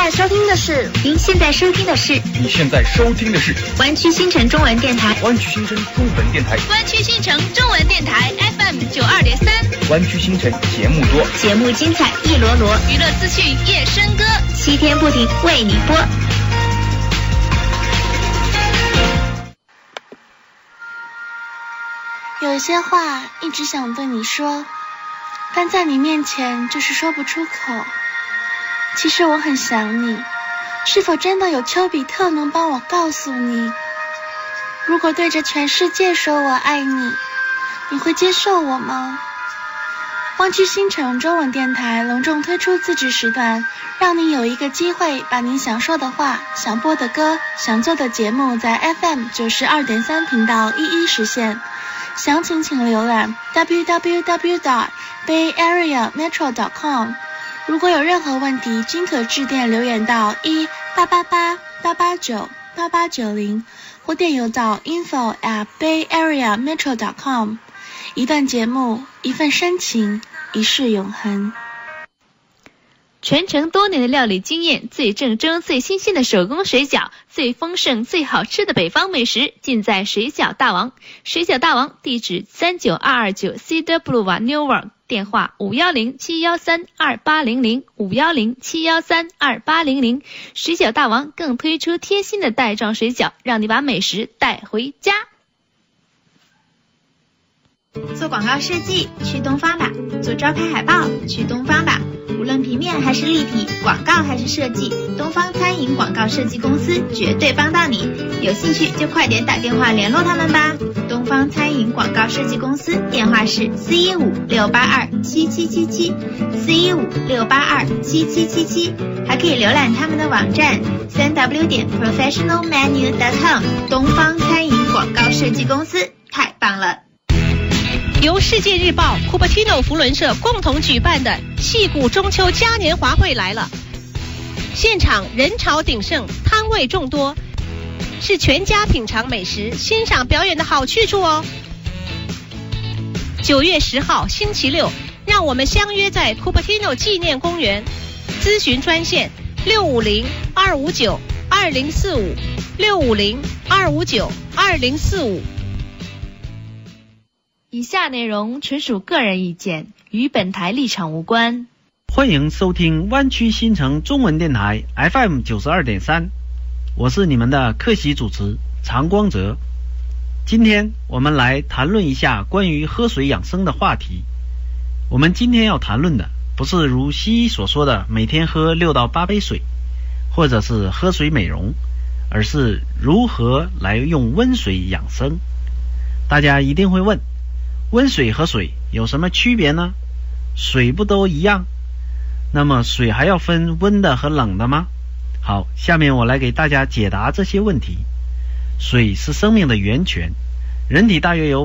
在收听的是你现在收听的是湾区新城中文电台， 湾区新城中文电台 FM 92.3， 湾区新城节目多， 节目精彩一罗罗， 娱乐资讯夜笙歌 ，7天不停为你播。 有些话一直想对你说，但在你面前就是说不出口。其实我很想你，是否真的有丘比特能帮我告诉你？如果对着全世界说我爱你，你会接受我吗？湾区新城中文电台隆重推出自制时段，让你有一个机会把你想说的话、想播的歌、想做的节目在 FM 92.3频道一一实现。详情请浏览 www.bayareametro.com。 如果有任何问题，均可致电留言到1-888-889-8890，或电邮到 info@bayareametro.com。 一段节目，一份深情，一世永恒。 传承多年的料理经验，最正宗最新鲜的手工水饺，最丰盛最好吃的北方美食，尽在水饺大王。水饺大王地址39229 Cedar Boulevard Newark， 电话510-713-2800 510-713-2800。水饺大王更推出贴心的袋装水饺，让你把美食带回家。 做广告设计去东方吧，做招牌海报去东方吧，无论平面还是立体，广告还是设计，东方餐饮广告设计公司绝对帮到你。有兴趣就快点打电话联络他们吧。东方餐饮广告设计公司电话是415-682-7777 415-682-7777，还可以浏览他们的网站3w.professionalmenu.com。 东方餐饮广告设计公司太棒了。 由世界日报、Cupertino 扶轮社共同举办的矽谷中秋嘉年华会来了，现场人潮鼎盛，摊位众多，是全家品尝美食、欣赏表演的好去处哦。9月10号星期六，让我们相约在 Cupertino 纪念公园，咨询专线650-259-2045 650-259-2045。 以下内容纯属个人意见，与本台立场无关。 欢迎收听湾区新城中文电台 FM 92.3，我是你们的客席主持常光泽。今天我们来谈论一下关于喝水养生的话题。我们今天要谈论的不是如西医所说的每天喝6到8杯水，或者是喝水美容，而是如何来用温水养生。大家一定会问，温水和水有什么区别呢？水不都一样？那么水还要分温的和冷的吗？好，下面我来给大家解答这些问题。水是生命的源泉，人体大约有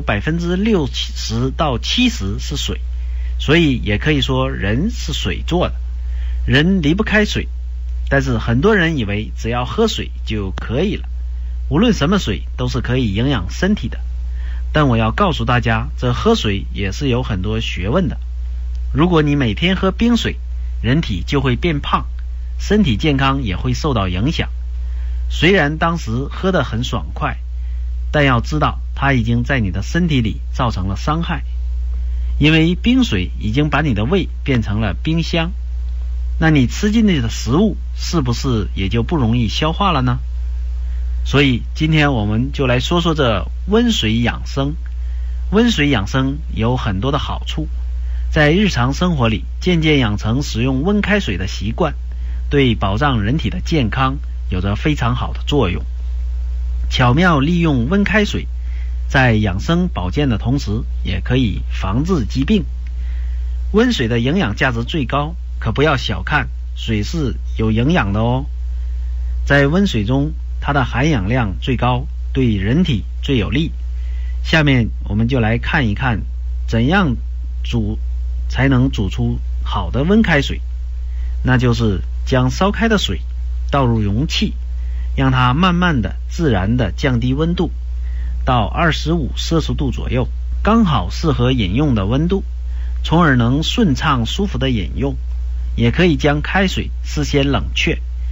60%到70% 是水，所以也可以说人是水做的，人离不开水。但是很多人以为只要喝水就可以了，无论什么水都是可以营养身体的。但我要告诉大家，这喝水也是有很多学问的。如果你每天喝冰水，人体就会变胖，身体健康也会受到影响。虽然当时喝得很爽快，但要知道它已经在你的身体里造成了伤害，因为冰水已经把你的胃变成了冰箱，那你吃进去的食物是不是也就不容易消化了呢？所以今天我们就来说说这温水养生。温水养生有很多的好处，在日常生活里渐渐养成使用温开水的习惯，对保障人体的健康有着非常好的作用。巧妙利用温开水，在养生保健的同时也可以防治疾病。温水的营养价值最高，可不要小看，水是有营养的哦。在温水中，它的含氧量最高，对人体最有利。下面我们就来看一看怎样煮才能煮出好的温开水。那就是将烧开的水倒入容器，让它慢慢的自然的降低温度到25摄氏度左右，刚好适合饮用的温度，从而能顺畅舒服的饮用。也可以将开水事先冷却，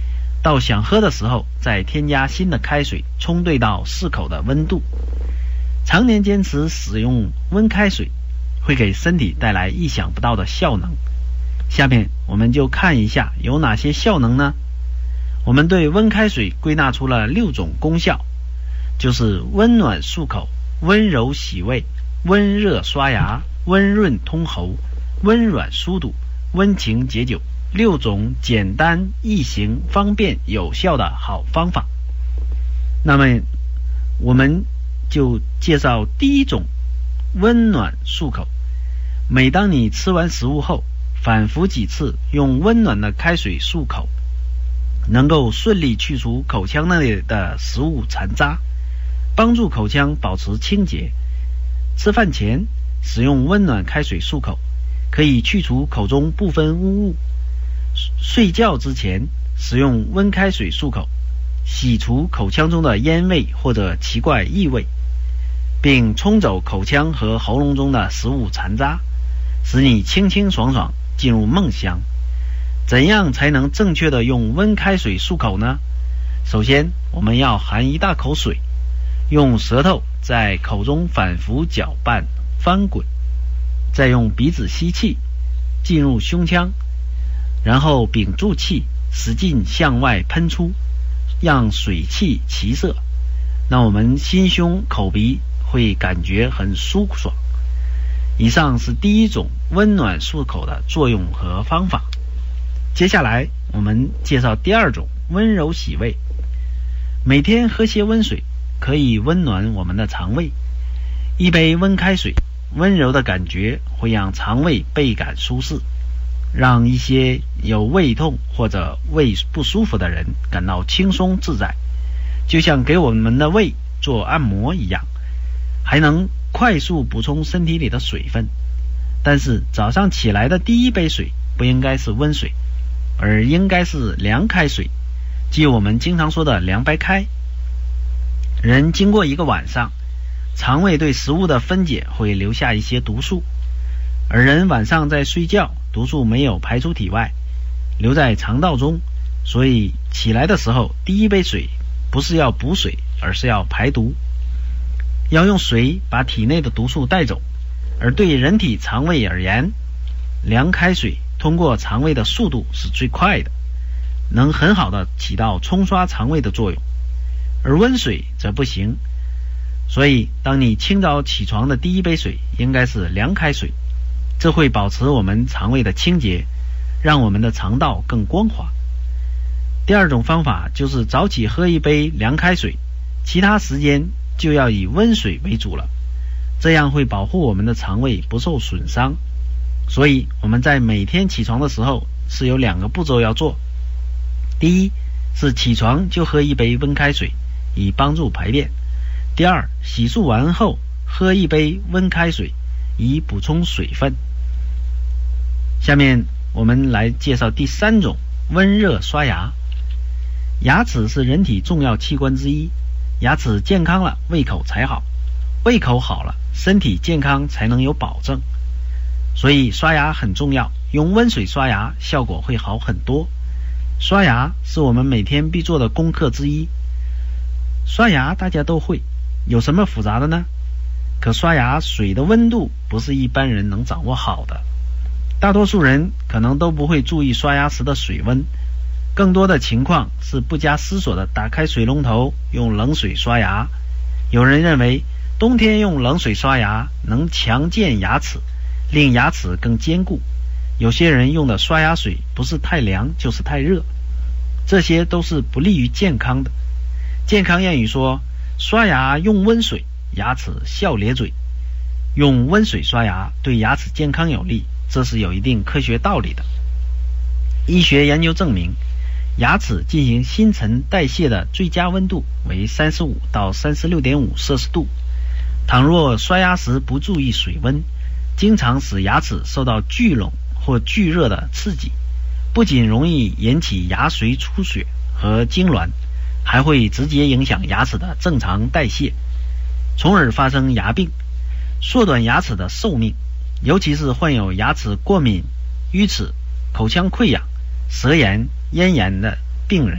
到想喝的时候再添加新的开水冲兑到适口的温度。常年坚持使用温开水会给身体带来意想不到的效能。下面我们就看一下有哪些效能呢？我们对温开水归纳出了6种功效，就是温暖漱口、温柔洗胃、温热刷牙、温润通喉、温软疏堵、温情解酒，6种简单易行、方便有效的好方法。那么我们就介绍第一种温暖漱口。每当你吃完食物后，反复几次用温暖的开水漱口，能够顺利去除口腔内的食物残渣，帮助口腔保持清洁。吃饭前使用温暖开水漱口，可以去除口中部分污物。睡觉之前使用温开水漱口，洗除口腔中的烟味或者奇怪异味，并冲走口腔和喉咙中的食物残渣，使你清清爽爽进入梦乡。怎样才能正确的用温开水漱口呢？首先我们要含一大口水，用舌头在口中反复搅拌翻滚，再用鼻子吸气进入胸腔，然后屏住气使劲向外喷出，让水汽齐射。那我们心胸口鼻会感觉很舒爽。以上是第一种温暖漱口的作用和方法。接下来我们介绍第二种温柔洗胃。每天喝些温水可以温暖我们的肠胃。一杯温开水，温柔的感觉会让肠胃倍感舒适，让一些有胃痛或者胃不舒服的人感到轻松自在，就像给我们的胃做按摩一样，还能快速补充身体里的水分。但是早上起来的第一杯水不应该是温水，而应该是凉开水，即我们经常说的凉白开。人经过一个晚上，肠胃对食物的分解会留下一些毒素，而人晚上在睡觉，毒素没有排出体外，留在肠道中，所以起来的时候第一杯水不是要补水，而是要排毒，要用水把体内的毒素带走。而对人体肠胃而言，凉开水通过肠胃的速度是最快的，能很好的起到冲刷肠胃的作用，而温水则不行。所以当你清早起床的第一杯水应该是凉开水，这会保持我们肠胃的清洁，让我们的肠道更光滑。第二种方法就是早起喝一杯凉开水，其他时间就要以温水为主了，这样会保护我们的肠胃不受损伤。所以我们在每天起床的时候是有2个步骤要做。第一是起床就喝一杯温开水，以帮助排便。第二，洗漱完后喝一杯温开水，以补充水分。下面我们来介绍第3种温热刷牙。牙齿是人体重要器官之一，牙齿健康了，胃口才好，胃口好了，身体健康才能有保证。所以刷牙很重要，用温水刷牙效果会好很多。刷牙是我们每天必做的功课之一。刷牙大家都会，有什么复杂的呢？可刷牙水的温度不是一般人能掌握好的，大多数人可能都不会注意刷牙时的水温，更多的情况是不加思索的打开水龙头用冷水刷牙。有人认为冬天用冷水刷牙能强健牙齿，令牙齿更坚固。有些人用的刷牙水不是太凉就是太热，这些都是不利于健康的。健康谚语说，刷牙用温水，牙齿笑咧嘴。用温水刷牙对牙齿健康有利，这是有一定科学道理的。医学研究证明，牙齿进行新陈代谢的最佳温度为35到36.5摄氏度。倘若刷牙时不注意水温，经常使牙齿受到巨冷或巨热的刺激，不仅容易引起牙髓出血和痉挛，还会直接影响牙齿的正常代谢，从而发生牙病，缩短牙齿的寿命。尤其是患有牙齿过敏、龋齿、口腔溃疡、舌炎、咽炎的病人，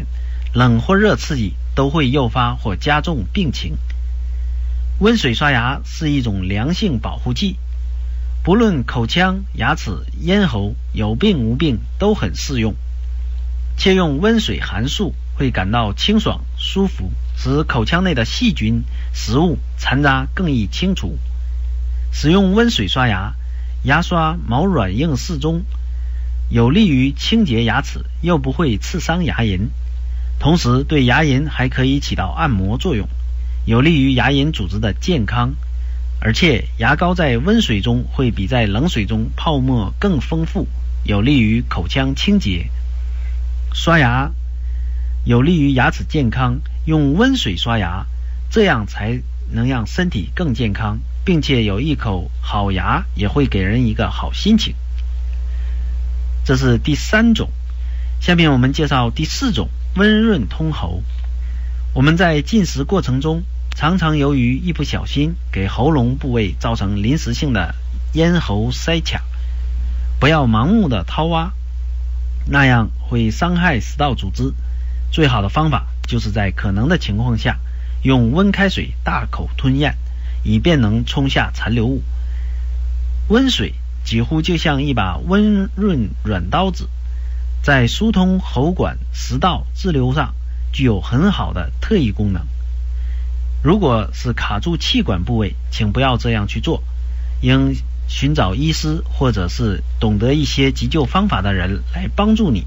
冷或热刺激都会诱发或加重病情。温水刷牙是一种良性保护剂，不论口腔、牙齿、咽喉有病无病都很适用。且用温水含漱会感到清爽舒服，使口腔内的细菌、食物残渣更易清除。使用温水刷牙，牙刷毛软硬适中，有利于清洁牙齿，又不会刺伤牙龈，同时对牙龈还可以起到按摩作用，有利于牙龈组织的健康。而且牙膏在温水中会比在冷水中泡沫更丰富，有利于口腔清洁。刷牙有利于牙齿健康，用温水刷牙，这样才能让身体更健康，并且有一口好牙也会给人一个好心情。这是第3种。下面我们介绍第4种，温润通喉。我们在进食过程中常常由于一不小心给喉咙部位造成临时性的咽喉塞卡，不要盲目的掏挖，那样会伤害食道组织。最好的方法就是在可能的情况下用温开水大口吞咽，以便能冲下残留物。温水几乎就像一把温润软刀子，在疏通喉管、食道滞留上具有很好的特异功能。如果是卡住气管部位，请不要这样去做，应寻找医师或者是懂得一些急救方法的人来帮助你。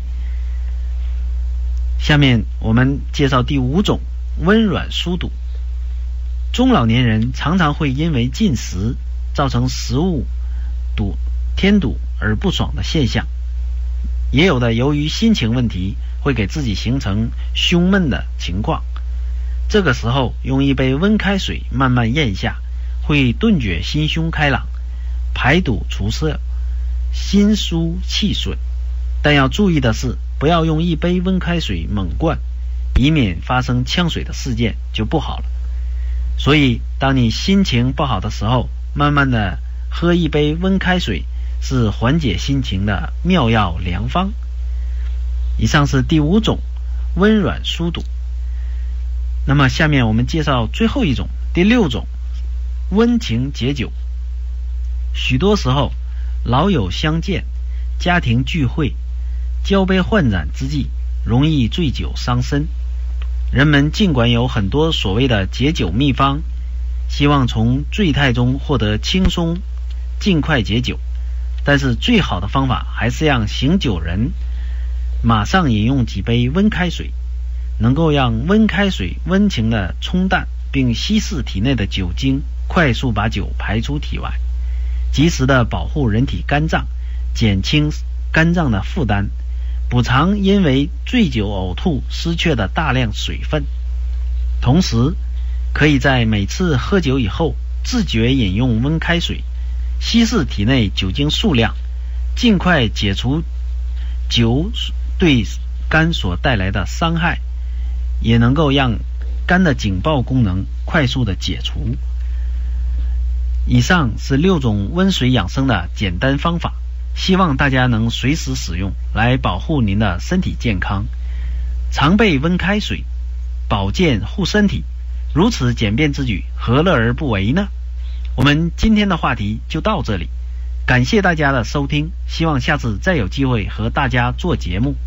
下面我们介绍第5种，温软疏堵。中老年人常常会因为进食造成食物添堵而不爽的现象，也有的由于心情问题会给自己形成胸闷的情况。这个时候用一杯温开水慢慢咽下，会顿觉心胸开朗，排毒除涩，心舒气顺。但要注意的是，不要用一杯温开水猛灌，以免发生呛水的事件就不好了。所以当你心情不好的时候，慢慢的喝一杯温开水是缓解心情的妙药良方。以上是第5种，温软疏堵。那么下面我们介绍最后一种，第6种，温情解酒。许多时候老友相见、家庭聚会、交杯换盏之际，容易醉酒伤身。人们尽管有很多所谓的解酒秘方，希望从醉态中获得轻松，尽快解酒，但是最好的方法还是让醒酒人马上饮用几杯温开水，能够让温开水温情的冲淡，并稀释体内的酒精，快速把酒排出体外，及时的保护人体肝脏，减轻肝脏的负担，补偿因为醉酒呕吐失去的大量水分。同时可以在每次喝酒以后自觉饮用温开水，稀释体内酒精数量，尽快解除酒对肝所带来的伤害，也能够让肝的警报功能快速的解除。以上是6种温水养生的简单方法，希望大家能随时使用，来保护您的身体健康。常备温开水，保健护身体，如此简便之举，何乐而不为呢？我们今天的话题就到这里，感谢大家的收听，希望下次再有机会和大家做节目。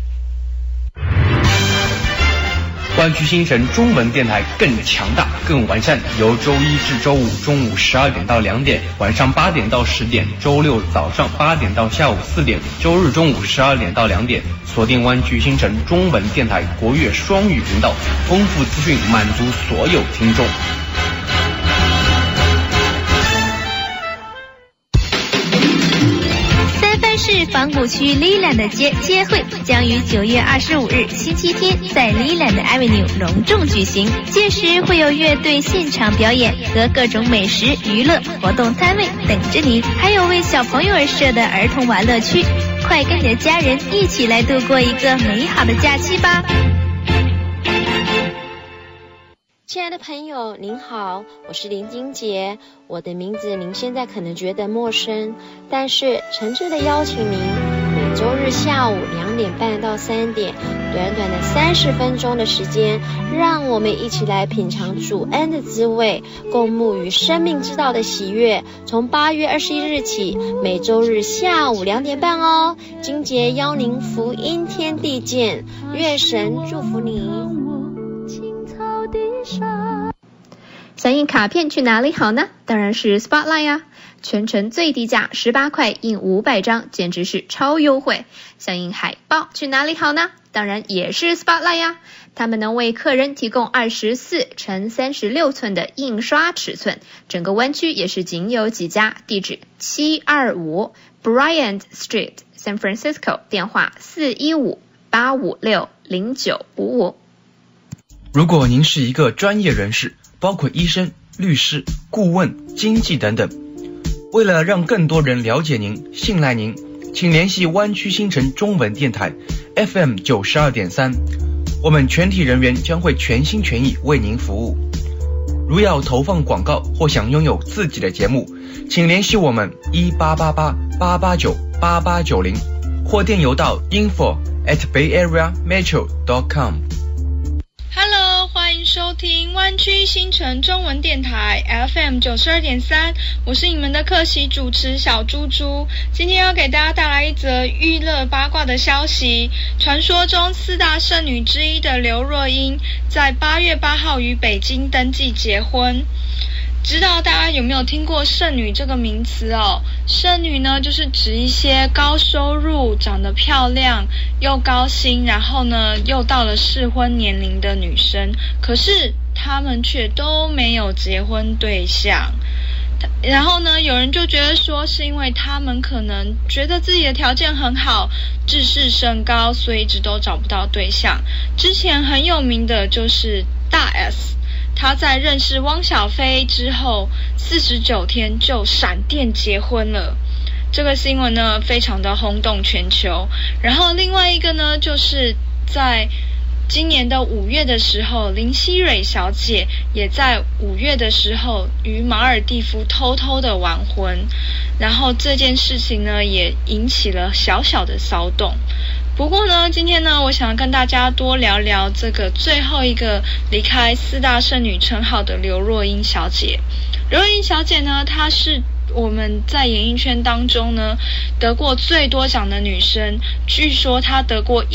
湾区新城中文电台更强大、更完善，由周一至周五中午12点到2点，晚上8点到10点，周六早上8点到下午4点，周日中午12点到2点，锁定湾区新城中文电台国粤双语频道，丰富资讯满足所有听众。 市仿古区 Leland 的街会将于9月25日星期天在 Leland Avenue 隆重举行，届时会有乐队现场表演和各种美食娱乐活动摊位等着您，还有为小朋友而设的儿童玩乐区，快跟你的家人一起来度过一个美好的假期吧。 亲爱的朋友您好，我是林金杰，我的名字您现在可能觉得陌生，但是诚挚的邀请您每周日下午2点半到3点，短短的30分钟的时间，让我们一起来品尝主恩的滋味，共沐与生命之道的喜悦。从8月21日起，每周日下午2点半哦。金杰邀您福音天地见，愿神祝福你。 想印卡片去哪里好呢？当然是 Spotlight 啊，全程最低价18块印500张，简直是超优惠。想印海报去哪里好呢？当然也是 Spotlight 啊，他们能为客人提供24x36寸的印刷尺寸，整个湾区也是仅有几家，地址725 Bryant Street San Francisco， 电话415-856-0955。 如果您是一个专业人士，包括医生、律师、顾问、经纪等等，为了让更多人了解您、信赖您，请联系湾区新城中文电台 FM 92.3，我们全体人员将会全心全意为您服务。如要投放广告或想拥有自己的节目，请联系我们1888-889-8890或电邮到 info@bayareametro.com。Hello， 欢迎收听湾区新城中文电台 FM 92.3，我是你们的客席主持小猪猪。今天要给大家带来一则娱乐八卦的消息。传说中4大圣女之一的刘若英，在8月8号于北京登记结婚。知道大家有没有听过剩女这个名词哦？剩女呢，就是指一些高收入、长得漂亮、又高薪，然后呢又到了适婚年龄的女生，可是她们却都没有结婚对象。然后呢，有人就觉得说是因为他们可能觉得自己的条件很好，自视甚高，所以一直都找不到对象。之前很有名的就是大 S，他在认识汪小菲之后49天就闪电结婚了，这个新闻呢非常的轰动全球。然后另外一个呢，就是在今年的5月的时候，林熙蕊小姐也在5月的时候与马尔地夫偷偷的完婚，然后这件事情呢也引起了小小的骚动。不过呢，今天呢，我想跟大家多聊聊这个最后一个离开4大圣女称号的刘若英小姐。刘若英小姐呢，她是我们在演艺圈当中呢得过最多奖的女生，据说她得过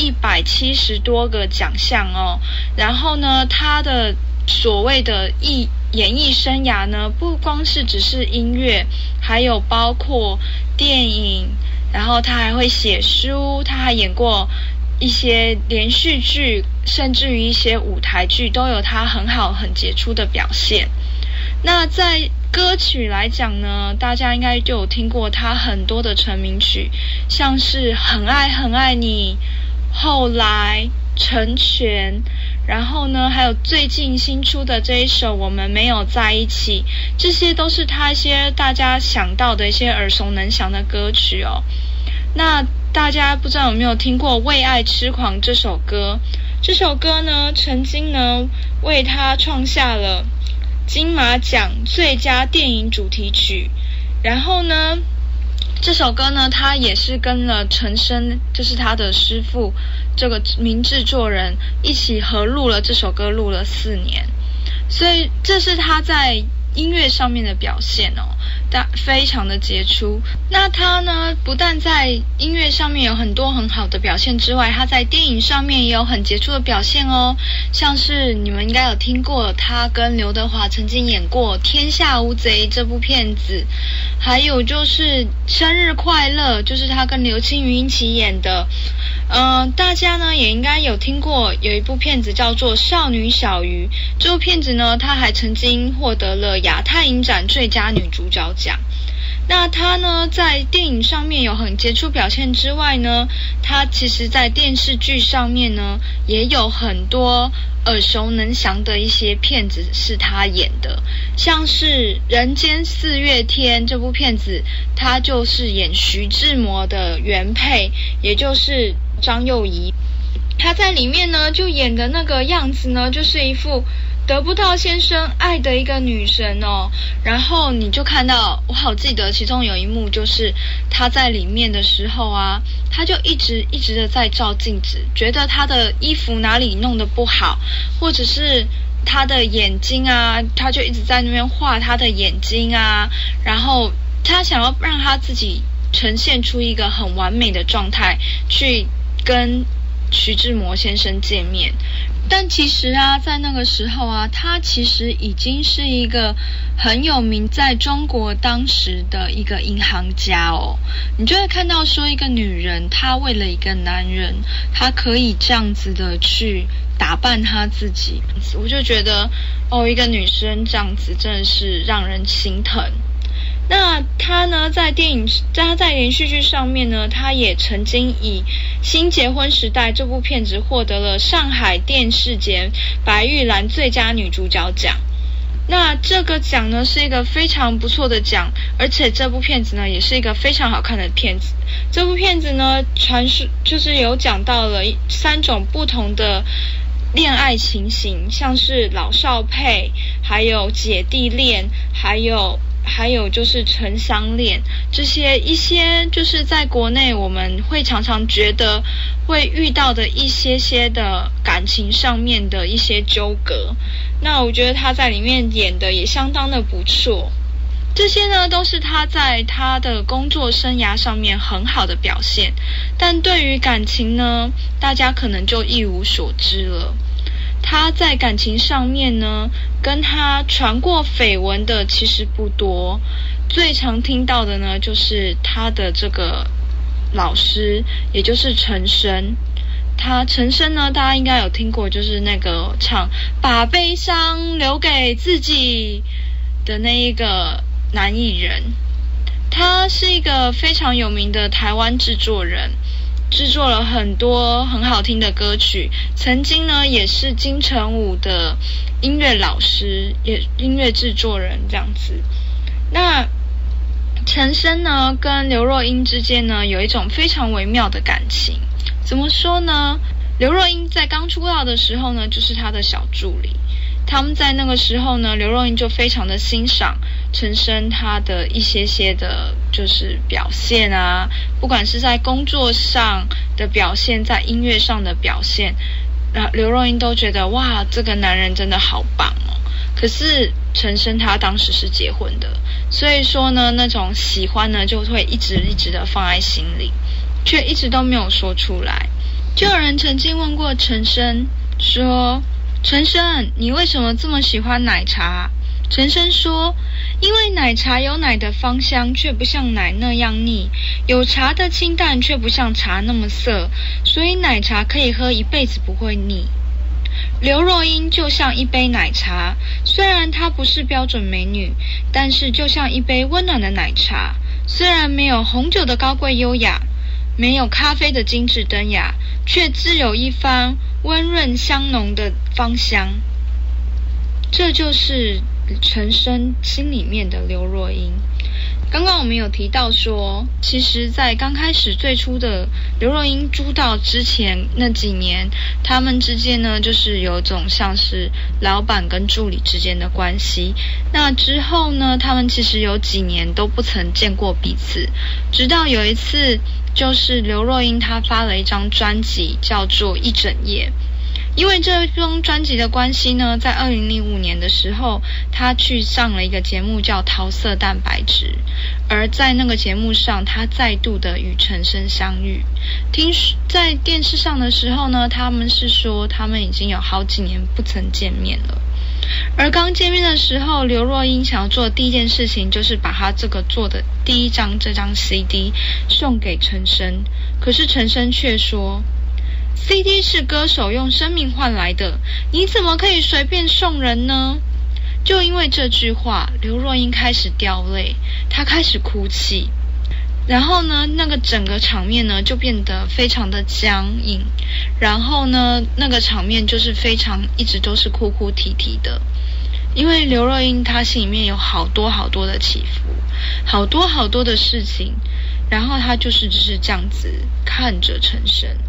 170多个奖项哦。然后呢，她的所谓的演艺生涯呢，不光是只是音乐，还有包括电影，然后他还会写书，他还演过一些连续剧，甚至于一些舞台剧都有他很好很杰出的表现。那在歌曲来讲呢，大家应该就有听过他很多的成名曲，像是很爱很爱你、后来、成全，然后呢还有最近新出的这一首我们没有在一起，这些都是他一些大家想到的一些耳熟能详的歌曲哦。那大家不知道有没有听过为爱痴狂这首歌？这首歌呢曾经呢为他创下了金马奖最佳电影主题曲。然后呢这首歌呢他也是跟了陈升，就是他的师父，这个名制作人一起合录了这首歌，录了4年。所以这是他在音乐上面的表现哦，非常的杰出。那他呢不但在音乐上面有很多很好的表现之外，他在电影上面也有很杰出的表现哦。像是你们应该有听过他跟刘德华曾经演过《天下无贼》这部片子，还有就是《生日快乐》，就是他跟刘青云一起演的。大家呢也应该有听过有一部片子叫做《少女小鱼》，这部片子呢他还曾经获得了亚太影展最佳女主角奖。那他呢在电影上面有很杰出表现之外呢，他其实在电视剧上面呢也有很多耳熟能详的一些片子是他演的，像是《人间4月天》这部片子，他就是演徐志摩的原配，也就是张幼仪。他在里面呢就演的那个样子呢，就是一副得不到先生爱的一个女神哦。然后你就看到，我好记得其中有一幕，就是他在里面的时候啊，他就一直的在照镜子，觉得他的衣服哪里弄得不好，或者是他的眼睛啊，他就一直在那边画他的眼睛啊，然后他想要让他自己呈现出一个很完美的状态，去跟徐志摩先生见面。但其实啊，在那个时候啊，他其实已经是一个很有名在中国当时的一个银行家哦。你就会看到说，一个女人她为了一个男人，她可以这样子的去打扮她自己，我就觉得一个女生这样子真的是让人心疼。那他呢，在连续剧上面呢，他也曾经以《新结婚时代》这部片子获得了上海电视节白玉兰最佳女主角奖。那这个奖呢是一个非常不错的奖，而且这部片子呢也是一个非常好看的片子。这部片子呢就是有讲到了3种不同的恋爱情形，像是老少配，还有姐弟恋，还有就是城乡恋，这些一些就是在国内我们会常常觉得会遇到的一些的感情上面的一些纠葛。那我觉得他在里面演的也相当的不错，这些呢都是他在他的工作生涯上面很好的表现。但对于感情呢，大家可能就一无所知了。他在感情上面呢，跟他传过绯闻的其实不多，最常听到的呢就是他的这个老师，也就是陈升。陈升呢，大家应该有听过，就是那个唱把悲伤留给自己的那一个男艺人。他是一个非常有名的台湾制作人，制作了很多很好听的歌曲，曾经呢也是金城武的音乐老师，也音乐制作人这样子。那陈升呢跟刘若英之间呢有一种非常微妙的感情。怎么说呢？刘若英在刚出道的时候呢，就是他的小助理。他们在那个时候呢，刘若英就非常的欣赏陈升他的一些的就是表现啊，不管是在工作上的表现，在音乐上的表现，刘若英都觉得哇，这个男人真的好棒哦。可是陈升他当时是结婚的，所以说呢，那种喜欢呢就会一直的放在心里，却一直都没有说出来。就有人曾经问过陈升说，陈升，你为什么这么喜欢奶茶？陈升说，因为奶茶有奶的芳香，却不像奶那样腻，有茶的清淡，却不像茶那么涩，所以奶茶可以喝一辈子不会腻。刘若英就像一杯奶茶，虽然她不是标准美女，但是就像一杯温暖的奶茶，虽然没有红酒的高贵优雅，没有咖啡的精致登雅，却自有一番温润香浓的芳香。这就是陈升心里面的刘若英。刚刚我们有提到说，其实在刚开始最初的刘若英出道之前那几年，他们之间呢就是有种像是老板跟助理之间的关系。那之后呢，他们其实有几年都不曾见过彼此，直到有一次，就是刘若英她发了一张专辑叫做《一整夜》。因为这张专辑的关系呢，在2005年的时候，他去上了一个节目叫《桃色蛋白质》，而在那个节目上，他再度的与陈升相遇。在电视上的时候呢，他们是说他们已经有好几年不曾见面了。而刚见面的时候，刘若英想要做的第一件事情就是把他这个做的第一张这张 CD 送给陈升，可是陈升却说，CD 是歌手用生命换来的，你怎么可以随便送人呢？就因为这句话，刘若英开始掉泪，她开始哭泣。然后呢，那个整个场面呢就变得非常的僵硬，然后呢，那个场面就是非常一直都是哭哭啼啼的。因为刘若英她心里面有好多的起伏，好多的事情，然后她就是只是这样子看着陈升。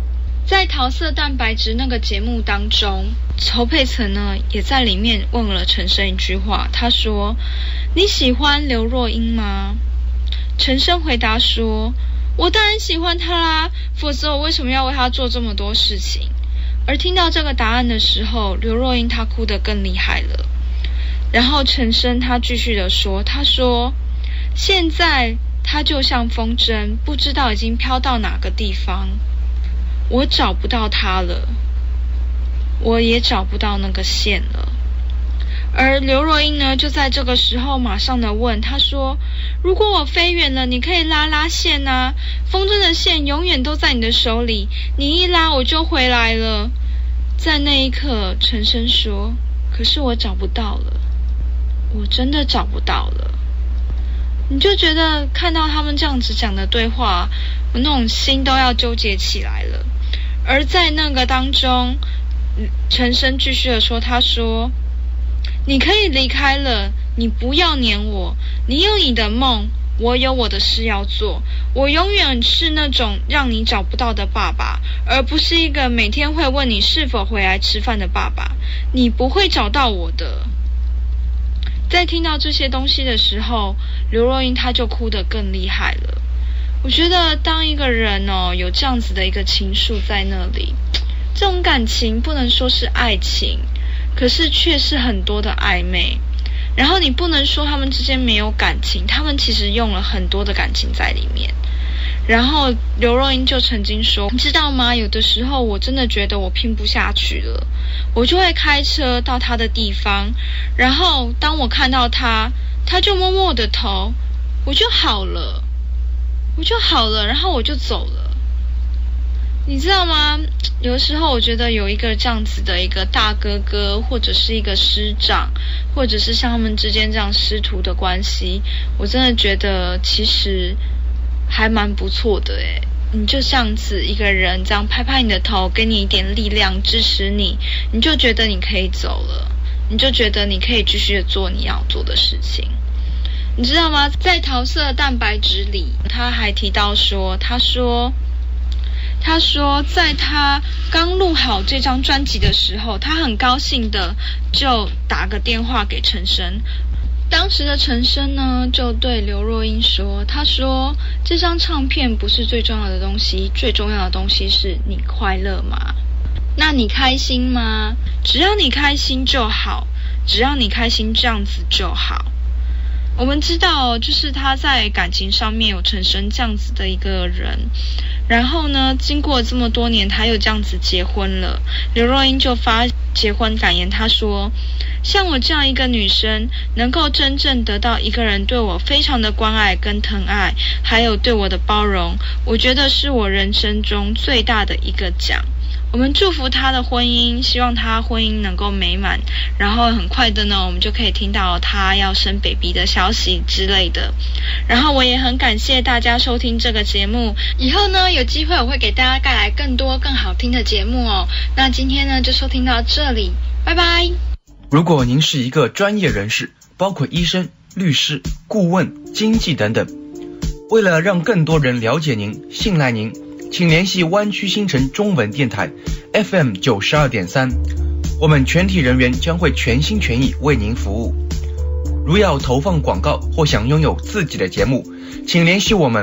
在桃色蛋白质那个节目当中，侯佩岑呢也在里面问了陈升一句话，他说：你喜欢刘若英吗？陈升回答说：我当然喜欢她啦，否则我为什么要为她做这么多事情？而听到这个答案的时候，刘若英她哭得更厉害了。然后陈升他继续的说，他说：现在他就像风筝，不知道已经飘到哪个地方，我找不到他了，我也找不到那个线了。而刘若英呢，就在这个时候马上的问他说：如果我飞远了，你可以拉线啊，风筝的线永远都在你的手里，你一拉我就回来了。在那一刻，陈升说：可是我找不到了，我真的找不到了。你就觉得看到他们这样子讲的对话，我那种心都要纠结起来了。而在那个当中，陈升继续的说，他说：你可以离开了，你不要黏我，你有你的梦，我有我的事要做，我永远是那种让你找不到的爸爸，而不是一个每天会问你是否回来吃饭的爸爸，你不会找到我的。在听到这些东西的时候，刘若英她就哭得更厉害了。我觉得当一个人有这样子的一个情愫在那里，这种感情不能说是爱情，可是却是很多的暧昧。然后你不能说他们之间没有感情，他们其实用了很多的感情在里面。然后刘若英就曾经说，你知道吗，有的时候我真的觉得我拼不下去了，我就会开车到他的地方，然后当我看到他就摸摸我的头，我就好了，然后我就走了。你知道吗，有的时候我觉得有一个这样子的一个大哥哥，或者是一个师长，或者是像他们之间这样师徒的关系，我真的觉得其实还蛮不错的耶。你就这样子一个人这样拍拍你的头，给你一点力量支持你，你就觉得你可以走了，你就觉得你可以继续的做你要做的事情。你知道吗，在桃色蛋白质里他还提到说，他说在他刚录好这张专辑的时候，他很高兴的就打个电话给陈升。当时的陈升呢，就对刘若英说，他说这张唱片不是最重要的东西，最重要的东西是你快乐吗？那你开心吗？只要你开心就好，只要你开心，这样子就好。我们知道就是他在感情上面有陈升这样子的一个人，然后呢经过这么多年他又这样子结婚了，刘若英就发结婚感言，他说，像我这样一个女生能够真正得到一个人对我非常的关爱跟疼爱，还有对我的包容，我觉得是我人生中最大的一个奖。我们祝福他的婚姻，希望他婚姻能够美满，然后很快的呢我们就可以听到他要生 baby 的消息之类的。然后我也很感谢大家收听这个节目，以后呢有机会我会给大家带来更多更好听的节目哦。那今天呢就收听到这里，拜拜。 如果您是一个专业人士，包括医生、律师、顾问、经纪等等，为了让更多人了解您、信赖您，请联系湾区新城中文电台 FM 92.3，我们全体人员将会全心全意为您服务。如要投放广告或想拥有自己的节目，请联系我们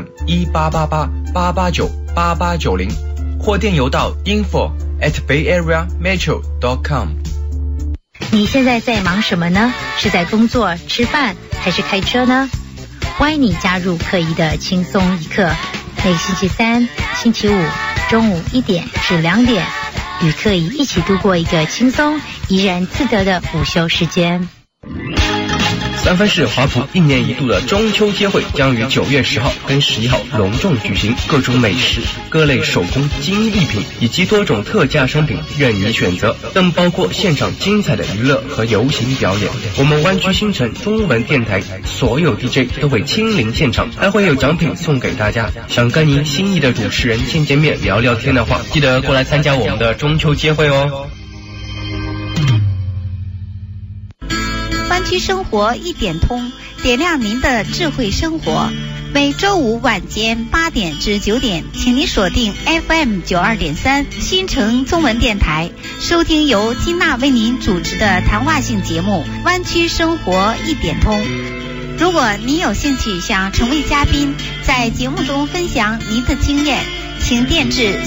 1888-889-8890或电邮到 info@bayareametro.com。 你现在在忙什么呢？是在工作、吃饭还是开车呢？欢迎你加入课仪的轻松一刻，每星期三、星期五中午1点至2点，与课仪一起度过一个轻松怡然自得的午休时间。 三藩市华府1年1度的中秋节会将于9月10号跟11号隆重举行，各种美食、各类手工精艺品以及多种特价商品任你选择，更包括现场精彩的娱乐和游行表演。我们湾区新城中文电台所有 DJ 都会亲临现场，还会有奖品送给大家。想跟您心仪的主持人见见面、聊聊天的话，记得过来参加我们的中秋节会哦。 湾区生活一点通，点亮您的智慧生活。每周五晚间8点至9点，请您锁定 FM 92.3新城中文电台，收听由金娜为您主持的谈话性节目《湾区生活一点通》。如果您有兴趣想成为嘉宾，在节目中分享您的经验，请电至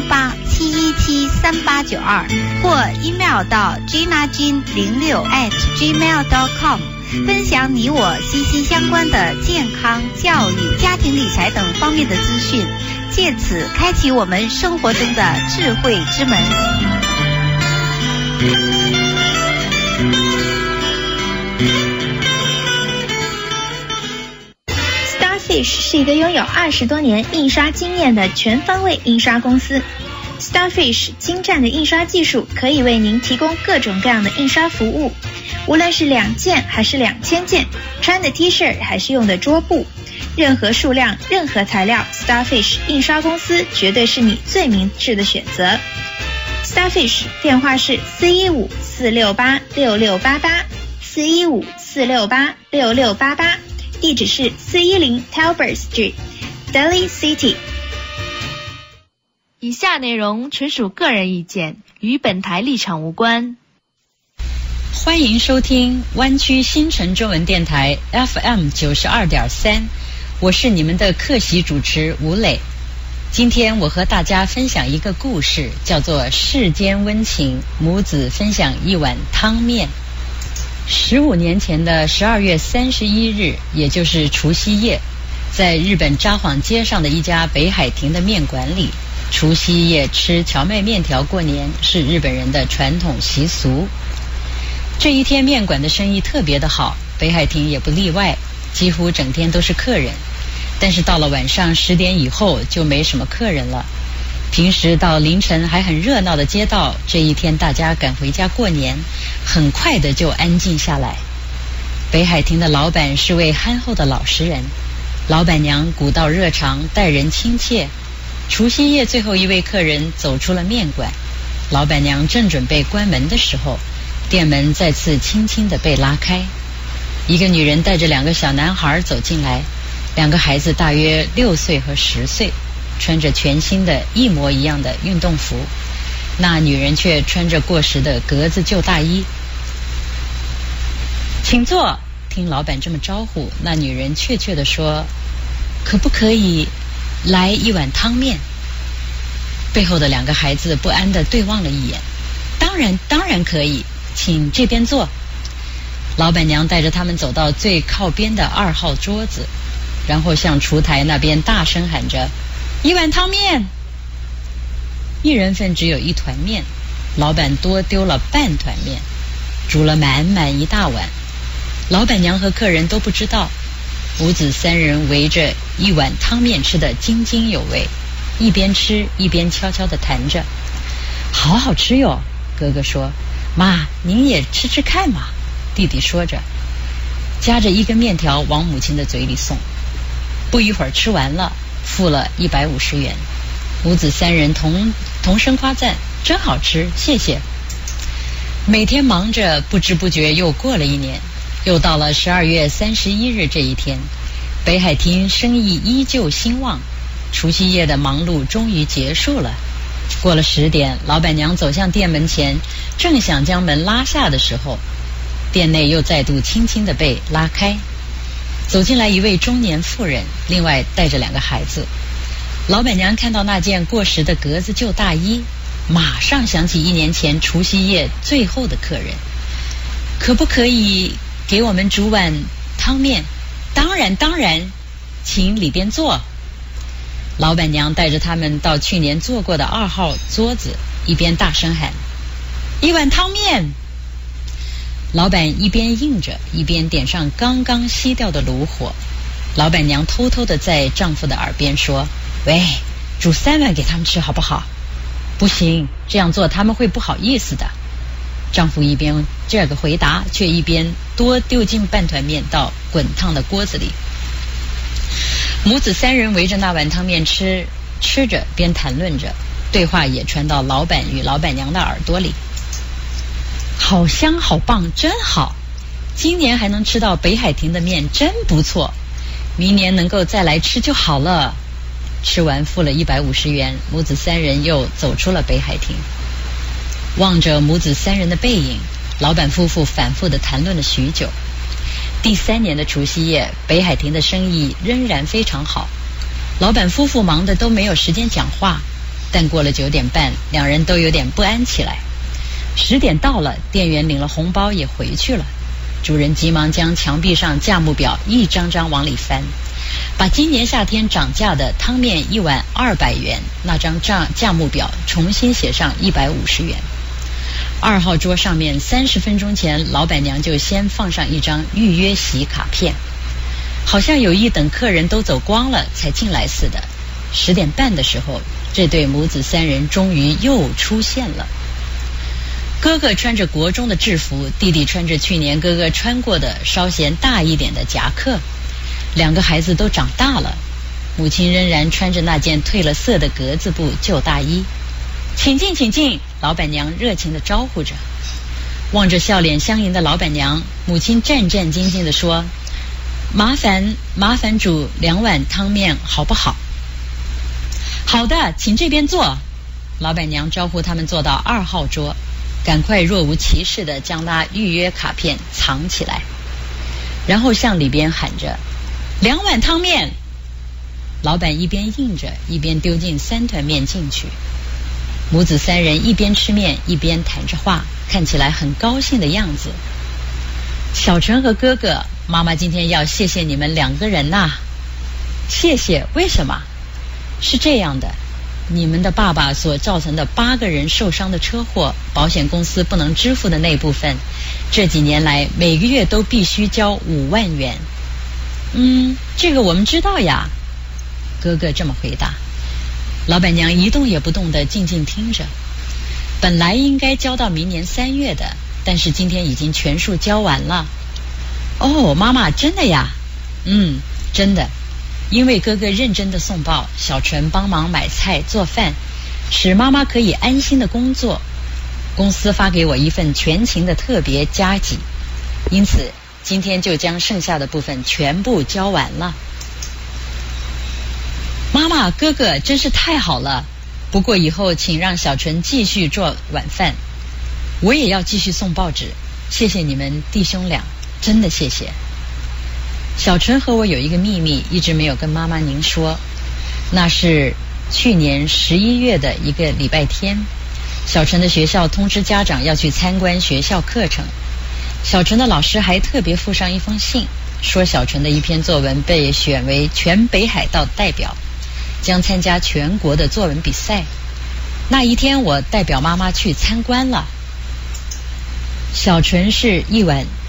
408-717-3892或 email 到 ginajin06@gmail.com， 分享你我息息相关的健康、教育、家庭理财等方面的资讯，借此开启我们生活中的智慧之门。 Starfish 是一个拥有20多年印刷经验的全方位印刷公司。Starfish 精湛的印刷技术可以为您提供各种各样的印刷服务，无论是2件还是2000件，穿的 T 恤还是用的桌布，任何数量、任何材料， Starfish 印刷公司绝对是你最明智的选择。Starfish 电话是415-468-6688 415-468-6688，地址是410 Talbot Street Daly City。 以下内容纯属个人意见，与本台立场无关。 欢迎收听湾区新城中文电台 FM 92.3，我是你们的客席主持吴磊。今天我和大家分享一个故事，叫做世间温情，母子分享一碗汤面。15年前的12月31日，也就是除夕夜，在日本札幌街上的一家北海亭的面馆里，除夕夜吃荞麦面条过年是日本人的传统习俗。这一天面馆的生意特别的好，北海亭也不例外，几乎整天都是客人。但是到了晚上10点以后就没什么客人了。平时到凌晨还很热闹的街道，这一天大家赶回家过年，很快的就安静下来。北海亭的老板是位憨厚的老实人，老板娘古道热肠，待人亲切。除夕夜最后一位客人走出了面馆，老板娘正准备关门的时候，店门再次轻轻地被拉开，一个女人带着2个小男孩走进来，2个孩子大约6岁和10岁，穿着全新的一模一样的运动服，那女人却穿着过时的格子旧大衣。请坐，听老板这么招呼，那女人怯怯地说，可不可以来一碗汤面？背后的2个孩子不安地对望了一眼，当然可以，请这边坐。老板娘带着他们走到最靠边的2号桌子，然后向厨台那边大声喊着，一碗汤面。1人份只有1团面，老板多丢了半团面，煮了满满一大碗。老板娘和客人都不知道，母子3人围着一碗汤面吃得津津有味，一边吃一边悄悄地谈着。好好吃哟，哥哥说，妈您也吃吃看嘛。弟弟说着，夹着1根面条往母亲的嘴里送。不一会儿吃完了，付了150元。母子3人同声夸赞，真好吃，谢谢。每天忙着，不知不觉又过了1年，又到了12月31日这一天，北海亭生意依旧兴旺，除夕夜的忙碌终于结束了。过了10点，老板娘走向店门前，正想将门拉下的时候，店内又再度轻轻地被拉开，走进来一位中年妇人，另外带着2个孩子。老板娘看到那件过时的格子旧大衣，马上想起1年前除夕夜最后的客人，可不可以给我们煮碗汤面？当然，请里边坐。老板娘带着他们到去年坐过的2号桌子，一边大声喊，一碗汤面。老板一边应着，一边点上刚刚熄掉的炉火。老板娘偷偷地在丈夫的耳边说，喂，煮3碗给他们吃好不好？不行，这样做他们会不好意思的。丈夫一边这个回答，却一边多丢进半团面到滚烫的锅子里。母子3人围着那碗汤面吃着边谈论着，对话也传到老板与老板娘的耳朵里。好香好棒，真好， 今年还能吃到北海亭的面，真不错。明年能够再来吃就好了。吃完付了150元，母子三人又走出了北海亭。望着母子三人的背影，老板夫妇反复地谈论了许久。第3年的除夕夜，北海亭的生意仍然非常好，老板夫妇忙得都没有时间讲话。但过了9点半，两人都有点不安起来。10点到了，店员领了红包也回去了。主人急忙将墙壁上价目表一张张往里翻，把今年夏天涨价的汤面1碗200元那张价目表重新写上150元。2号桌上面30分钟前，老板娘就先放上一张预约席卡片，好像有意等客人都走光了才进来似的。10点半的时候，这对母子三人终于又出现了。哥哥穿着国中的制服，弟弟穿着去年哥哥穿过的稍显大一点的夹克。两个孩子都长大了，母亲仍然穿着那件褪了色的格子布旧大衣。请进，请进，老板娘热情地招呼着。望着笑脸相迎的老板娘，母亲战战兢兢地说：麻烦煮2碗汤面好不好？好的，请这边坐。老板娘招呼他们坐到2号桌，赶快若无其事地将那预约卡片藏起来，然后向里边喊着2碗汤面。老板一边应着，一边丢进3团面进去。母子三人一边吃面一边谈着话，看起来很高兴的样子。小陈和哥哥，妈妈今天要谢谢你们2个人呐。谢谢？为什么？是这样的，你们的爸爸所造成的8个人受伤的车祸，保险公司不能支付的那部分，这几年来每个月都必须交5万元。这个我们知道呀。哥哥这么回答。老板娘一动也不动地静静听着。本来应该交到明年3月的，但是今天已经全数交完了。哦，妈妈，真的呀？真的。因为哥哥认真地送报，小陈帮忙买菜做饭，使妈妈可以安心的工作。公司发给我一份全勤的特别加给，因此今天就将剩下的部分全部交完了。妈妈，哥哥真是太好了，不过以后请让小陈继续做晚饭，我也要继续送报纸。谢谢你们弟兄俩，真的谢谢。小陈和我有一个秘密，一直没有跟妈妈您说，那是去年11月的一个礼拜天，小陈的学校通知家长要去参观学校课程，小陈的老师还特别附上一封信，说小陈的一篇作文被选为全北海道代表，将参加全国的作文比赛。那一天我代表妈妈去参观了。小陈是以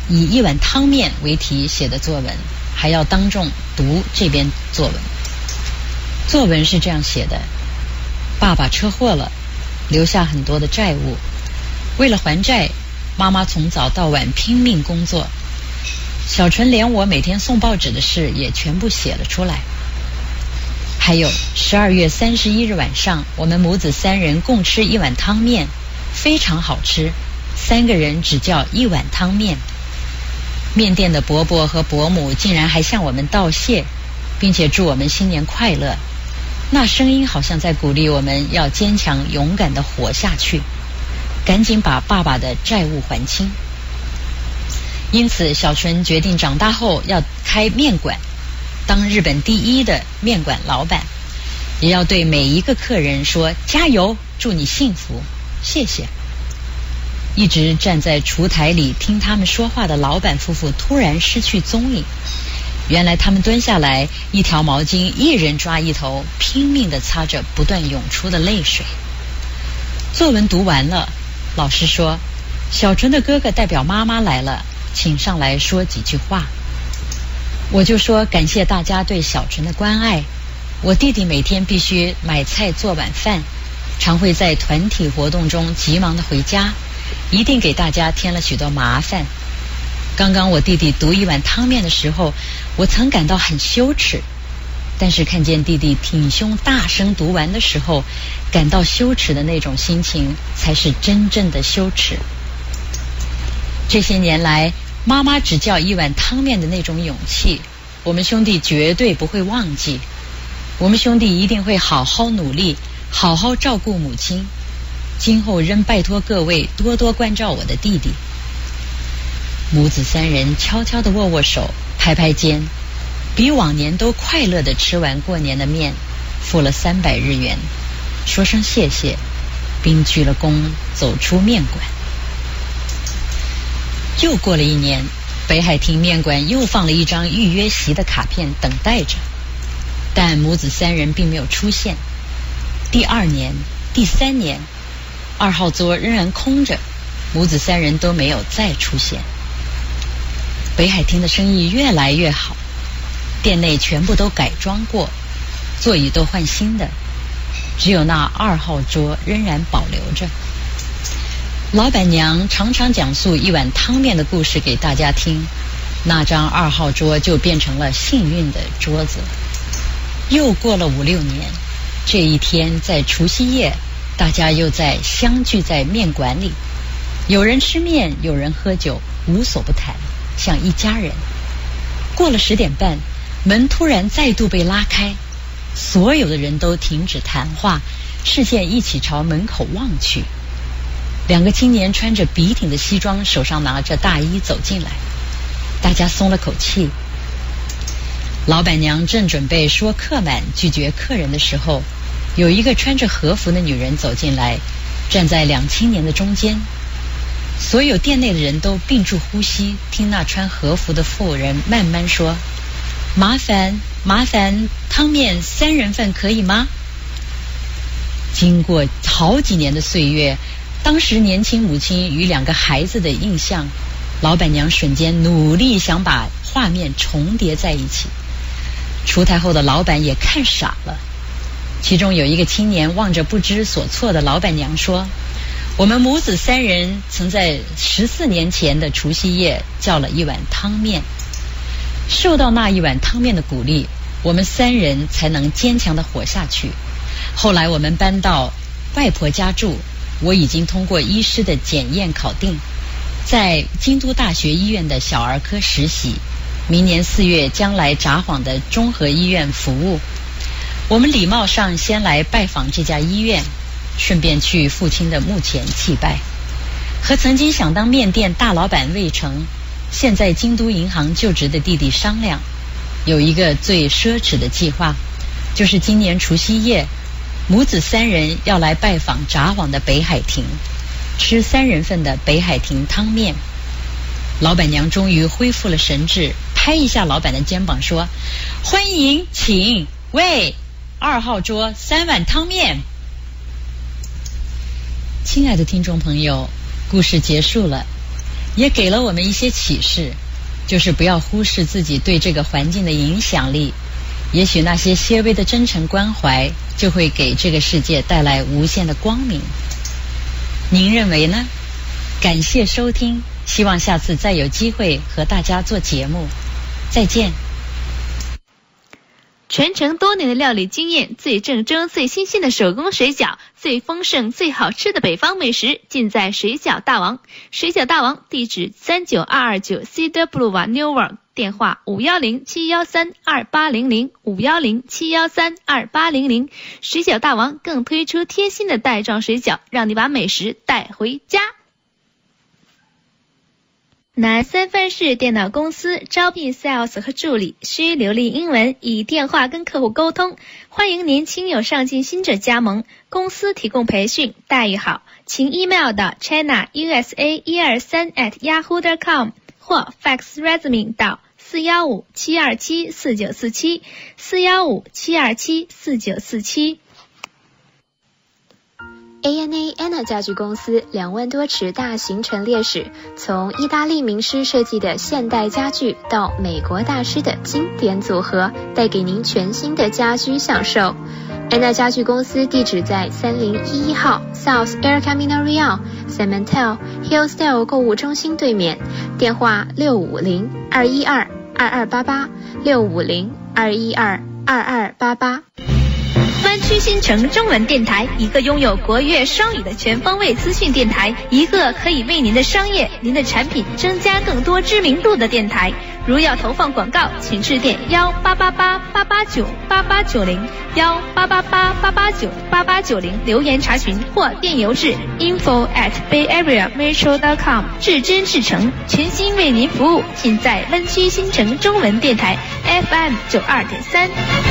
1碗汤面为题写的作文，还要当众读这篇作文。作文是这样写的：爸爸车祸了，留下很多的债务，为了还债，妈妈从早到晚拼命工作。小陈连我每天送报纸的事也全部写了出来。还有12月31日晚上，我们母子3人共吃1碗汤面，非常好吃，3个人只叫1碗汤面。面店的伯伯和伯母竟然还向我们道谢，并且祝我们新年快乐，那声音好像在鼓励我们要坚强勇敢地活下去，赶紧把爸爸的债务还清。因此小纯决定长大后要开面馆，当日本第1的面馆老板，也要对每一个客人说加油，祝你幸福，谢谢。一直站在厨台里听他们说话的老板夫妇突然失去踪影，原来他们蹲下来，一条毛巾一人抓一头，拼命地擦着不断涌出的泪水。作文读完了，老师说小纯的哥哥代表妈妈来了，请上来说几句话。我就说感谢大家对小纯的关爱，我弟弟每天必须买菜做晚饭，常会在团体活动中急忙地回家，一定给大家添了许多麻烦。刚刚我弟弟读1碗汤面的时候，我曾感到很羞耻，但是看见弟弟挺胸大声读完的时候，感到羞耻的那种心情才是真正的羞耻。这些年来， 妈妈只叫一碗汤面的那种勇气，我们兄弟绝对不会忘记。我们兄弟一定会好好努力，好好照顾母亲。今后仍拜托各位多多关照我的弟弟。母子三人悄悄地握握手，拍拍肩，比往年都快乐地吃完过年的面，付了300日元，说声谢谢，并鞠了躬走出面馆。又过了1年，北海亭面馆又放了一张预约席的卡片等待着，但母子三人并没有出现。第2年、第3年，2号桌仍然空着，母子三人都没有再出现。北海亭的生意越来越好，店内全部都改装过，座椅都换新的，只有那2号桌仍然保留着。老板娘常常讲述一碗汤面的故事给大家听，那张2号桌就变成了幸运的桌子。又过了5、6年，这一天在除夕夜，大家又相聚在面馆里，有人吃面，有人喝酒，无所不谈，像一家人。过了10点半，门突然再度被拉开，所有的人都停止谈话，视线一起朝门口望去。2个青年穿着笔挺的西装，手上拿着大衣走进来，大家松了口气。老板娘正准备说客满拒绝客人的时候，有一个穿着和服的女人走进来，站在2青年的中间。所有店内的人都屏住呼吸，听那穿和服的妇人慢慢说：麻烦汤面3人份可以吗？经过好几年的岁月，当时年轻母亲与2个孩子的印象，老板娘瞬间努力想把画面重叠在一起。出台后的老板也看傻了，其中有一个青年望着不知所措的老板娘说：我们母子3人曾在14年前的除夕夜叫了一碗汤面，受到那一碗汤面的鼓励，我们3人才能坚强地活下去。后来我们搬到外婆家住，我已经通过医师的检验考定，在京都大学医院的小儿科实习，明年4月将来札幌的综合医院服务。我们礼貌上先来拜访这家医院，顺便去父亲的墓前祭拜，和曾经想当面店大老板魏成，现在京都银行就职的弟弟商量，有一个最奢侈的计划，就是今年除夕夜，母子3人要来拜访札幌的北海亭，吃3人份的北海亭汤面。老板娘终于恢复了神智，拍一下老板的肩膀说：欢迎，请，喂，2号桌3碗汤面。亲爱的听众朋友，故事结束了，也给了我们一些启示，就是不要忽视自己对这个环境的影响力，也许那些些微的真诚关怀就会给这个世界带来无限的光明。您认为呢？感谢收听，希望下次再有机会和大家做节目，再见。 传承多年的料理经验，最正宗最新鲜的手工水饺，最丰盛最好吃的北方美食，尽在水饺大王。水饺大王地址39229 Cedar Boulevard Newark， 电话510-713-2800 510-713-2800。水饺大王更推出贴心的袋装水饺，让你把美食带回家。南三藩市电脑公司招聘 sales 和助理，需流利英文，以电话跟客户沟通。欢迎年轻有上进心者加盟，公司提供培训，待遇好，请 email 到 chinausa123@yahoo.com 或 fax resume 到415-727-4947 415-727-4947。 ANA Anna 家具公司2万多尺大型陈列室，从意大利名师设计的现代家具到美国大师的经典组合，带给您全新的家居享受。Anna 家具公司地址在3011号 South El Camino Real Cemental Hillsdale 购物中心对面，电话650-212-2288 650-212-2288。 湾区新城中文电台，一个拥有国粤双语的全方位资讯电台，一个可以为您的商业、您的产品增加更多知名度的电台。如要投放广告，请致电1888-889-8890，1888-889-8890留言查询，或电邮至 info@bayareametro.com， 至真至诚，全心为您服务，尽在湾区新城中文电台 FM 92.3。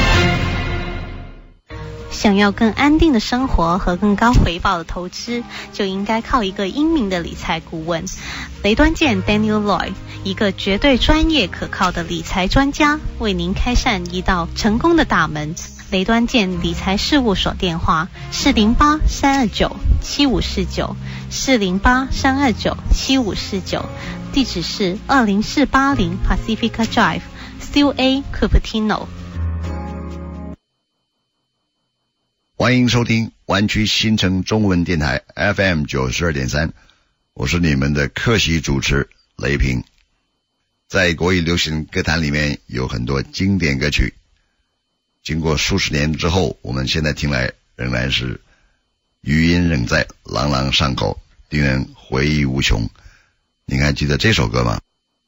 想要更安定的生活和更高回报的投资，就应该靠一个英明的理财顾问。雷端健 Daniel Lloyd， 一个绝对专业可靠的理财专家，为您开扇一道成功的大门。雷端健理财事务所电话408-329-7549 408-329-7549，地址是20480 Pacifica Drive Still A Cupertino。 欢迎收听湾区新城中文电台 FM 92.3，我是你们的客席主持雷平。在国语流行歌坛里面有很多经典歌曲，经过数十年之后，我们现在听来仍然是余音仍在，朗朗上口，令人回忆无穷。您还记得这首歌吗？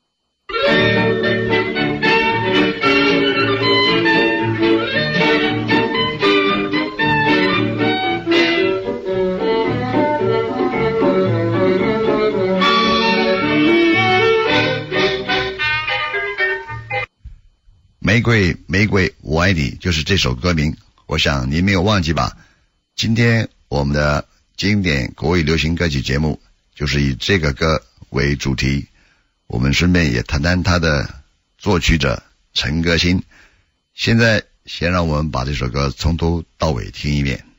玫瑰玫瑰我爱你，就是这首歌名，我想您没有忘记吧。今天我们的经典国语流行歌曲节目就是以这个歌为主题，我们顺便也谈谈它的作曲者陈歌辛。现在先让我们把这首歌从头到尾听一遍。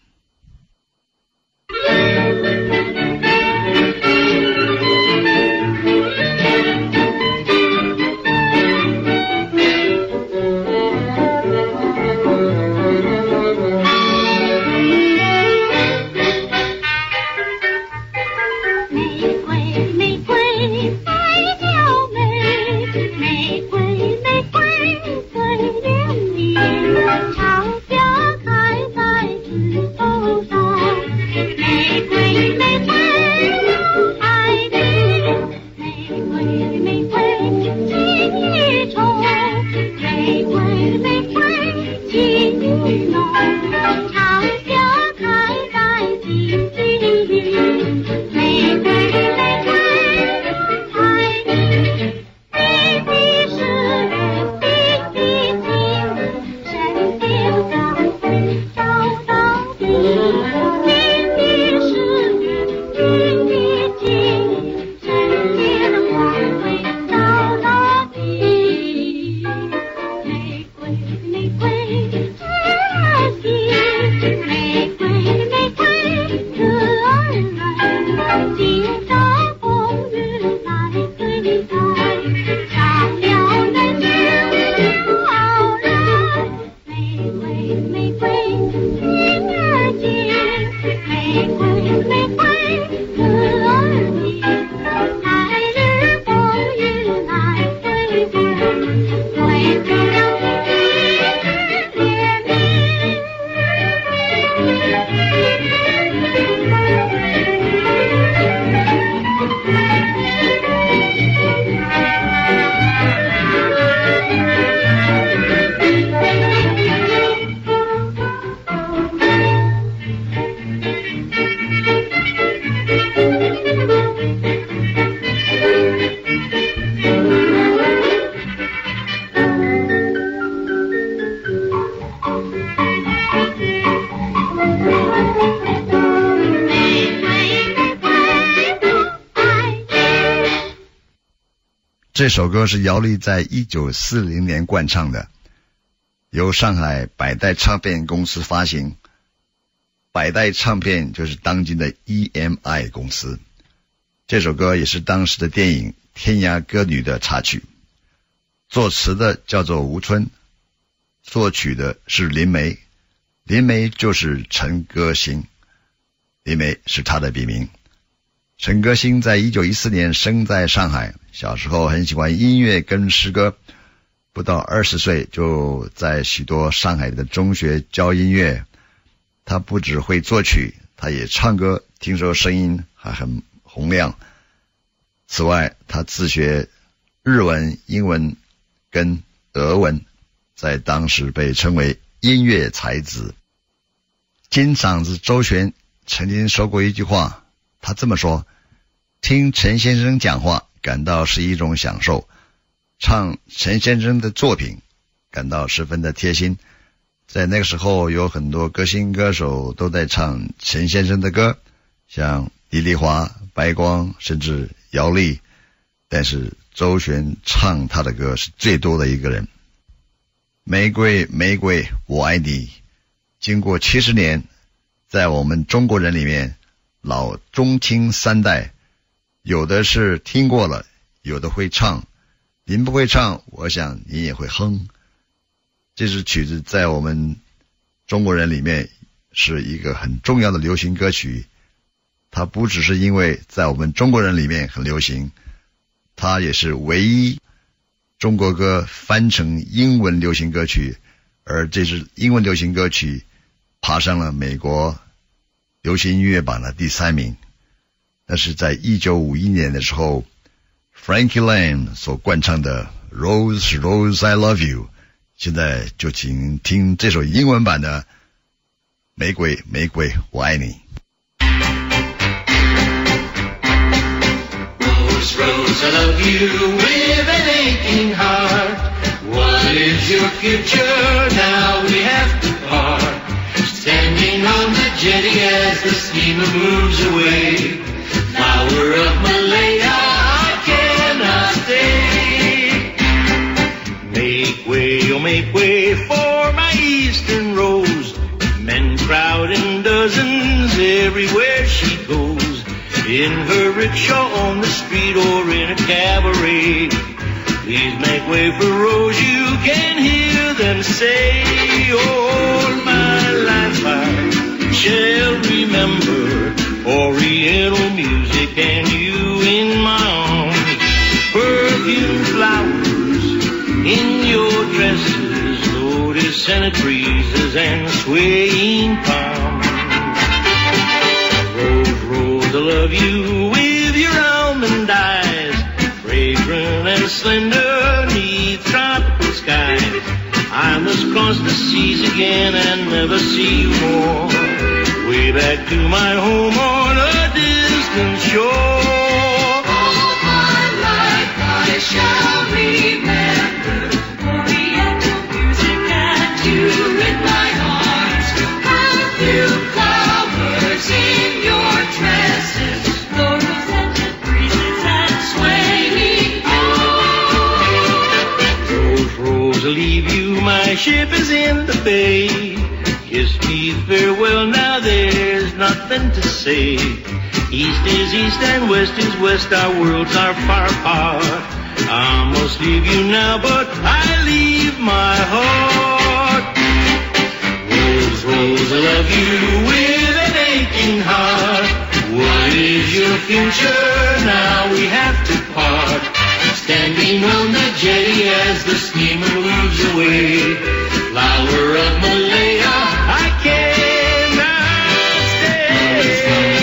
这首歌是姚丽在1940年灌唱的，由上海百代唱片公司发行。百代唱片就是当今的 EMI 公司。这首歌也是当时的电影《天涯歌女》的插曲。作词的叫做吴春，作曲的是林梅。林梅就是陈歌辛，林梅是他的笔名。陈歌辛在1914年生在上海，小时候很喜欢音乐跟诗歌，不到20岁就在许多上海的中学教音乐， 他不只会作曲，他也唱歌，听说声音还很洪亮。此外，他自学日文、英文跟俄文，在当时被称为音乐才子。金嗓子周璇曾经说过一句话，他这么说：听陈先生讲话感到是一种享受，唱陈先生的作品感到十分的贴心。在那个时候，有很多歌星歌手都在唱陈先生的歌，像李丽华、白光，甚至姚丽，但是周璇唱他的歌是最多的一个人。玫瑰玫瑰我爱你，经过70年，在我们中国人里面，老中青三代，有的是听过了，有的会唱。您不会唱，我想您也会哼。这支曲子在我们中国人里面是一个很重要的流行歌曲，它不只是因为在我们中国人里面很流行，它也是唯一中国歌翻成英文流行歌曲，而这支英文流行歌曲爬上了美国流行音乐榜的第3名。那是在1951年的时候 Frankie Lane 所灌唱的 Rose Rose I Love You。 现在就请听这首英文版的玫瑰玫瑰我爱你。 Rose Rose I love you with an aching heart. What is your future now we have to part? Standing on the jetty as the steamer moves away. Flower of Malaya, I cannot stay. Make way, oh make way for my eastern rose. Men crowd in dozens everywhere she goes. In her rickshaw on the street or in a cabaret. Please make way for Rose, you can hear them say. All my life I shall remember Oriental music and you in my arms. Perfume flowers in your dresses, lotus scented breezes and swaying palms. Rose, Rose, I love you with your almond eyes, fragrant and slender neath tropical skies. I must cross the seas again and never see you more. Way back to my home on a distant shore. All my life I shall remember Oriental music and you in my arms. Perfume flowers in your tresses, floral scented breezes and swaying palms. Rose, Rose, I'll leave you, my ship is in the bay. Kiss me farewell, now there's nothing to say. East is east and west is west, our worlds are far apart. I must leave you now, but I leave my heart. Rose, Rose, I love you with an aching heart. What is your future? Now we have to part. Standing on the jetty as the steamer moves away. Flower of Malaya, I cannot stay.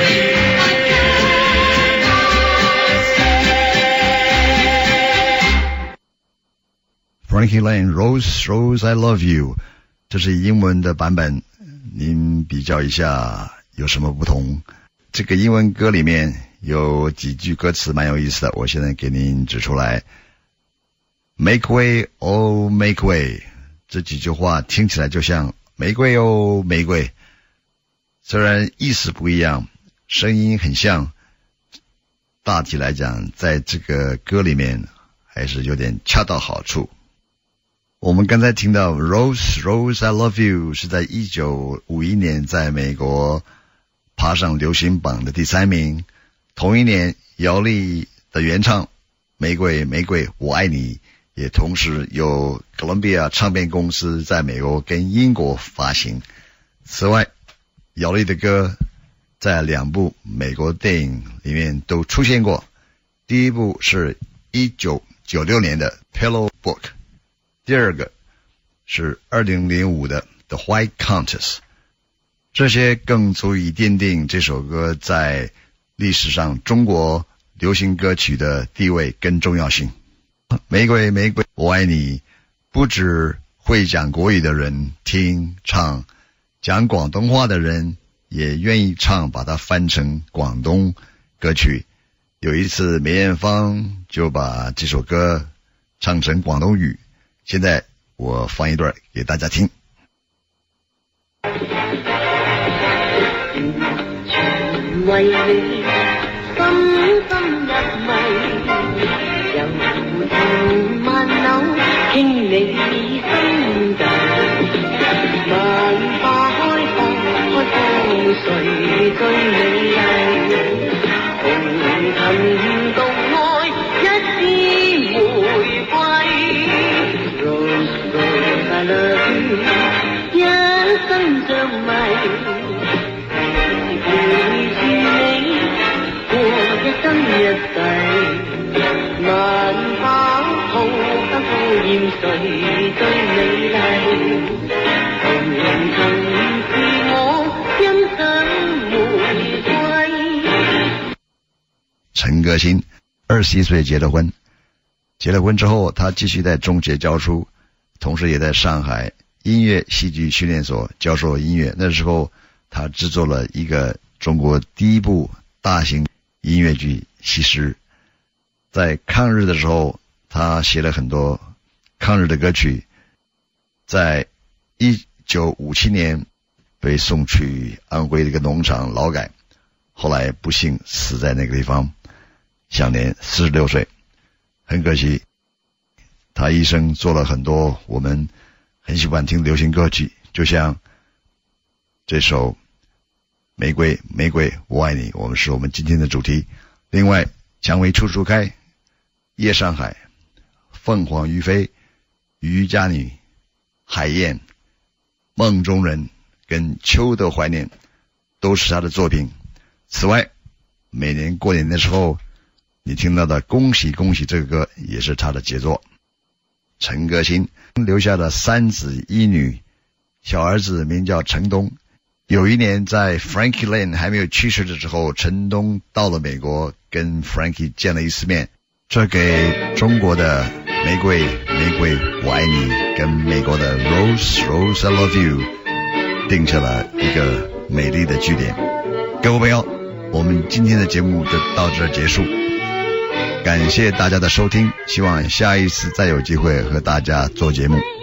Frankie Lane, Rose, Rose, I love you. 这是英文的版本，您比较一下有什么不同？这个英文歌里面有几句歌词蛮有意思的，我现在给您指出来。Make way, oh make way， 这几句话听起来就像玫瑰哦玫瑰，虽然意思不一样，声音很像，大体来讲在这个歌里面还是有点恰到好处。我们刚才听到 Rose, Rose, I love you 是在1951年在美国爬上流行榜的第3名。同一年，姚丽的原唱玫瑰玫瑰我爱你也同时由哥伦比亚唱片公司在美国跟英国发行。此外，姚丽的歌在2部美国电影里面都出现过。第一部是1996年的 Pillow Book， 第二个是2005的 The White Countess。 这些更足以奠定这首歌在历史上中国流行歌曲的地位跟重要性。玫瑰玫瑰我爱你，不止会讲国语的人听唱，讲广东话的人也愿意唱，把它翻成广东歌曲。有一次梅艳芳就把这首歌唱成广东语，现在我放一段给大家听。 為你深深入迷，柔情萬縷傾你心底，萬花開放開放誰最美麗，紅塵共愛一枝玫瑰 Rose Rose I love you 一生着迷，一世萬花好得好豔誰最美麗，紅塵是我欣賞玫瑰。 陈歌辛21岁结了婚之后，他继续在中学教书，同时也在上海音乐戏剧训练所教授音乐。那时候他制作了一个中国第一部大型音乐剧《西施》。在抗日的时候，他写了很多抗日的歌曲。在1957年被送去安徽的一个农场劳改，后来不幸死在那个地方，享年46岁。很可惜，他一生做了很多我们很喜欢听流行歌曲，就像这首玫瑰玫瑰我爱你，我们今天的主题。另外蔷薇处处开、夜上海、凤凰于飞、渔家女、海燕、梦中人跟秋的怀念都是他的作品。此外，每年过年的时候你听到的恭喜恭喜这个歌也是他的杰作。陈歌辛留下了3子1女，小儿子名叫陈东。有一年在 Frankie Lane 还没有去世的时候，陈东到了美国跟 Frankie 见了一次面，这给中国的玫瑰玫瑰我爱你跟美国的 Rose Rose I love you 定下了一个美丽的句点。各位朋友，我们今天的节目就到这儿结束，感谢大家的收听，希望下一次再有机会和大家做节目。